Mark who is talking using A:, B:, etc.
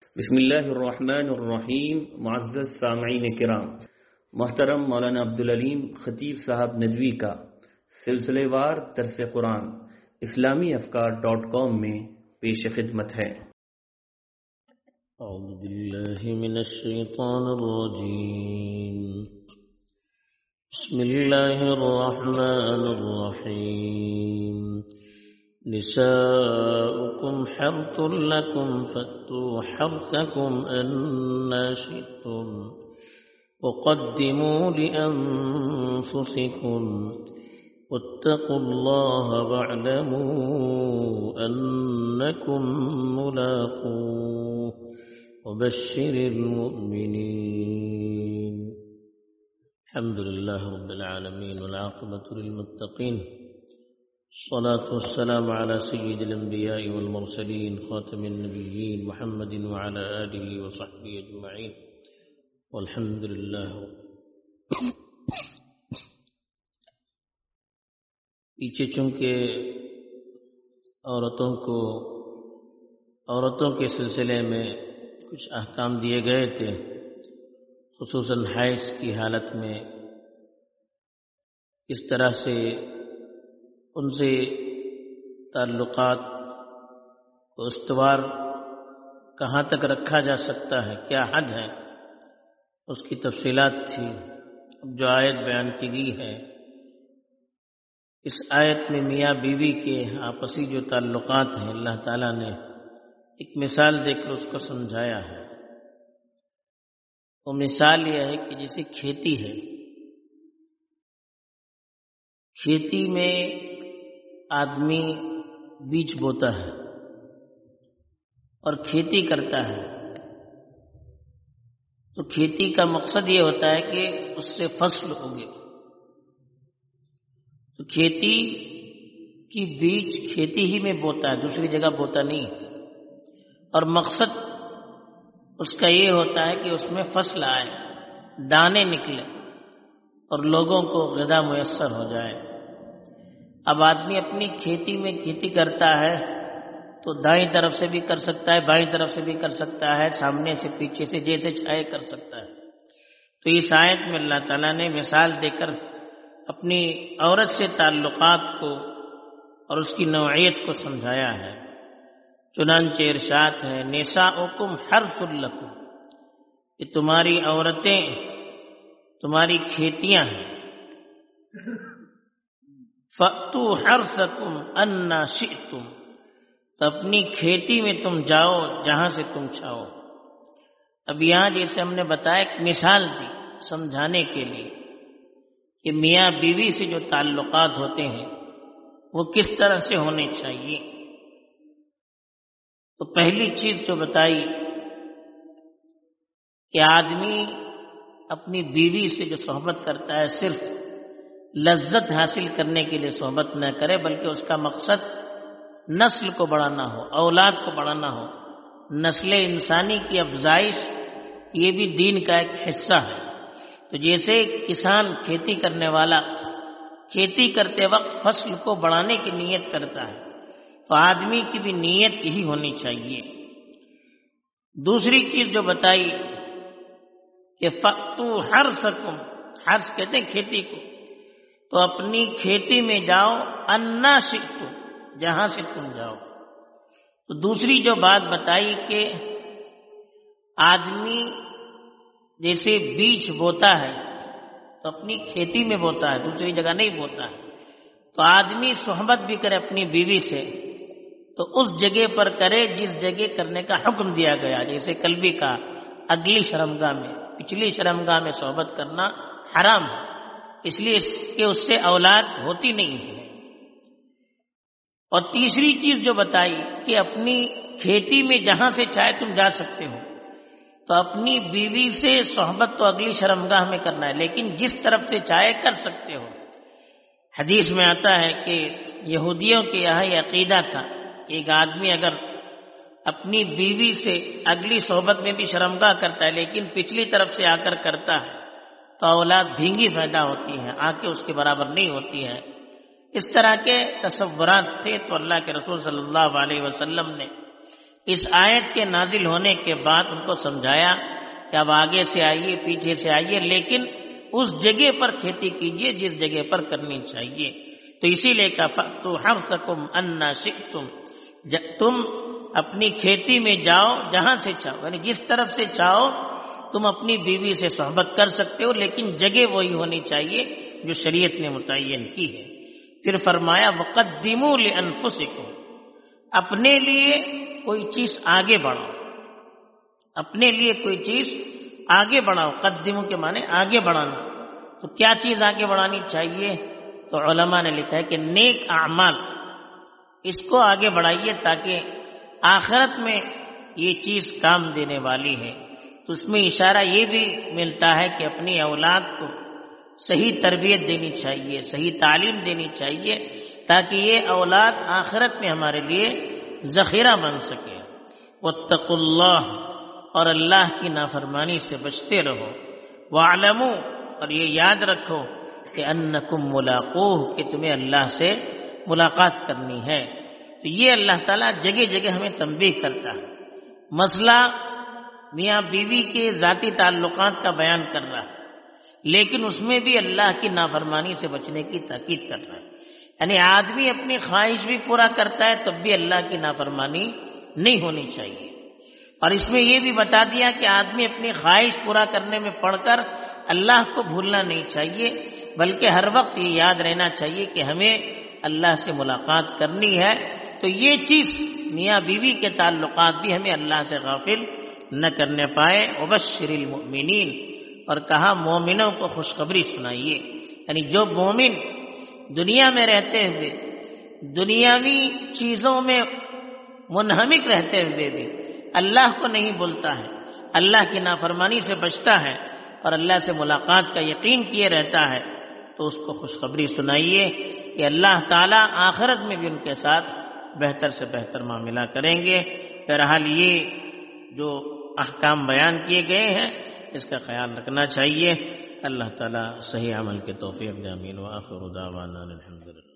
A: بسم اللہ الرحمن الرحیم. معزز سامعین کرام، محترم مولانا عبدالعلیم خطیب صاحب ندوی کا سلسلے وار درس قرآن اسلامیافکار.com میں پیش خدمت ہے.
B: اعوذ باللہ من الشیطان الرجیم. بسم اللہ الرحمن الرحیم. نساؤكم حرث لكم فأتوا حرثكم أنى شئتم وقدموا لأنفسكم واتقوا الله واعلموا أنكم ملاقوه وبشر المؤمنين. الحمد لله رب العالمين والعاقبة للمتقين، الصلاة والسلام على سيد الأنبياء والمرسلين خاتم النبيين محمد وعلى آله وصحبه أجمعين والحمد لله. پیچھے چونکہ عورتوں کے سلسلے میں کچھ احکام دیے گئے تھے، خصوصاً حیض کی حالت میں کس طرح سے ان سے تعلقات کو استوار کہاں تک رکھا جا سکتا ہے، کیا حد ہے، اس کی تفصیلات تھی. اب جو آیت بیان کی گئی ہے، اس آیت میں میاں بیوی کے آپسی جو تعلقات ہیں اللہ تعالیٰ نے ایک مثال دے کر اس کو سمجھایا ہے. وہ مثال یہ ہے کہ جیسے کھیتی ہے، کھیتی میں آدمی بیج بوتا ہے اور کھیتی کرتا ہے، تو کھیتی کا مقصد یہ ہوتا ہے کہ اس سے فصل اگے. تو کھیتی کی بیج کھیتی ہی میں بوتا ہے، دوسری جگہ بوتا نہیں ہے، اور مقصد اس کا یہ ہوتا ہے کہ اس میں فصل آئے، دانے نکلے اور لوگوں کو غذا میسر ہو جائے. اب آدمی اپنی کھیتی میں کھیتی کرتا ہے تو دائیں طرف سے بھی کر سکتا ہے، بائیں طرف سے بھی کر سکتا ہے، سامنے سے پیچھے سے جیسے چاہے کر سکتا ہے. تو اس آیت میں اللہ تعالیٰ نے مثال دے کر اپنی عورت سے تعلقات کو اور اس کی نوعیت کو سمجھایا ہے. چنانچہ ارشاد ہے نساؤکم حرث لکم، یہ تمہاری عورتیں تمہاری کھیتیاں ہیں. فَأْتُوا حَرْثَكُمْ أَنَّا شِئْتُمْ، تو اپنی کھیتی میں تم جاؤ جہاں سے تم چاہو. اب یہاں جیسے ہم نے بتایا ایک مثال دی سمجھانے کے لیے کہ میاں بیوی سے جو تعلقات ہوتے ہیں وہ کس طرح سے ہونے چاہیے. تو پہلی چیز جو بتائی کہ آدمی اپنی بیوی سے جو صحبت کرتا ہے صرف لذت حاصل کرنے کے لیے صحبت نہ کرے، بلکہ اس کا مقصد نسل کو بڑھانا ہو، اولاد کو بڑھانا ہو. نسل انسانی کی افزائش یہ بھی دین کا ایک حصہ ہے. تو جیسے کسان کھیتی کرنے والا کھیتی کرتے وقت فصل کو بڑھانے کی نیت کرتا ہے، تو آدمی کی بھی نیت یہی ہونی چاہیے. دوسری چیز جو بتائی کہ فَأْتُوا حَرْثَكُمْ، حرث کہتے ہیں کھیتی کو، تو اپنی کھیتی میں جاؤ اَنَّا شِئْتُمْ، جہاں سے تم جاؤ. تو دوسری جو بات بتائی کہ آدمی جیسے بیج بوتا ہے تو اپنی کھیتی میں بوتا ہے، دوسری جگہ نہیں بوتا ہے. تو آدمی صحبت بھی کرے اپنی بیوی سے تو اس جگہ پر کرے جس جگہ کرنے کا حکم دیا گیا. جیسے کل بھی کہا اگلی شرمگاہ میں، پچھلی شرمگاہ میں صحبت کرنا حرام ہے، اس لیے کہ اس سے اولاد ہوتی نہیں ہے. اور تیسری چیز جو بتائی کہ اپنی کھیتی میں جہاں سے چاہے تم جا سکتے ہو، تو اپنی بیوی سے صحبت تو اگلی شرمگاہ میں کرنا ہے، لیکن جس طرف سے چاہے کر سکتے ہو. حدیث میں آتا ہے کہ یہودیوں کے یہاں یہ عقیدہ تھا، ایک آدمی اگر اپنی بیوی سے اگلی صحبت میں بھی شرمگاہ کرتا ہے لیکن پچھلی طرف سے آ کر کرتا ہے تو اولاد بھینگی پیدا ہوتی ہیں، آنکھیں اس کے برابر نہیں ہوتی ہیں. اس طرح کے تصورات تھے. تو اللہ کے رسول صلی اللہ علیہ وسلم نے اس آیت کے نازل ہونے کے بعد ان کو سمجھایا کہ اب آگے سے آئیے، پیچھے سے آئیے، لیکن اس جگہ پر کھیتی کیجیے جس جگہ پر کرنی چاہیے۔ تو اسی لیے کہا فَأْتُوا حَرْثَكُمْ أَنَّا شِئْتُمْ، تم اپنی کھیتی میں جاؤ جہاں سے چاہو، یعنی جس طرف سے چاہو تم اپنی بیوی سے صحبت کر سکتے ہو، لیکن جگہ وہی ہونی چاہیے جو شریعت نے متعین کی ہے۔ پھر فرمایا وَقَدِّمُوا لِأَنفُسِكُمْ، اپنے لیے کوئی چیز آگے بڑھاؤ، اپنے لیے کوئی چیز آگے بڑھاؤ۔ قدموں کے معنی آگے بڑھانا۔ تو کیا چیز آگے بڑھانی چاہیے؟ تو علماء نے لکھا ہے کہ نیک اعمال، اس کو آگے بڑھائیے تاکہ آخرت میں یہ چیز کام دینے والی ہے۔ تو اس میں اشارہ یہ بھی ملتا ہے کہ اپنی اولاد کو صحیح تربیت دینی چاہیے، صحیح تعلیم دینی چاہیے تاکہ یہ اولاد آخرت میں ہمارے لیے ذخیرہ بن سکے۔ واتقوا اللہ، اور اللہ کی نافرمانی سے بچتے رہو۔ واعلموا، اور یہ یاد رکھو کہ انکم ملاقوہ، کہ تمہیں اللہ سے ملاقات کرنی ہے۔ تو یہ اللہ تعالیٰ جگہ جگہ ہمیں تنبیہ کرتا ہے۔ مسئلہ میاں بیوی کے ذاتی تعلقات کا بیان کر رہا ہے، لیکن اس میں بھی اللہ کی نافرمانی سے بچنے کی تاکید کر رہا ہے۔ یعنی آدمی اپنی خواہش بھی پورا کرتا ہے تب بھی اللہ کی نافرمانی نہیں ہونی چاہیے۔ اور اس میں یہ بھی بتا دیا کہ آدمی اپنی خواہش پورا کرنے میں پڑھ کر اللہ کو بھولنا نہیں چاہیے، بلکہ ہر وقت یہ یاد رہنا چاہیے کہ ہمیں اللہ سے ملاقات کرنی ہے۔ تو یہ چیز میاں بیوی کے تعلقات بھی ہمیں اللہ سے غافل نہ کرنے پائے۔ وبشر المؤمنین، اور کہا مومنوں کو خوشخبری سنائیے، یعنی جو مومن دنیا میں رہتے ہوئے دنیاوی چیزوں میں منہمک رہتے ہوئے بھی اللہ کو نہیں بولتا ہے، اللہ کی نافرمانی سے بچتا ہے اور اللہ سے ملاقات کا یقین کیے رہتا ہے، تو اس کو خوشخبری سنائیے کہ اللہ تعالیٰ آخرت میں بھی ان کے ساتھ بہتر سے بہتر معاملہ کریں گے۔ بہرحال یہ جو احکام بیان کیے گئے ہیں اس کا خیال رکھنا چاہیے۔ اللہ تعالیٰ صحیح عمل کے توفیق دے، آمین۔ وآخر دعوانا الحمدللہ۔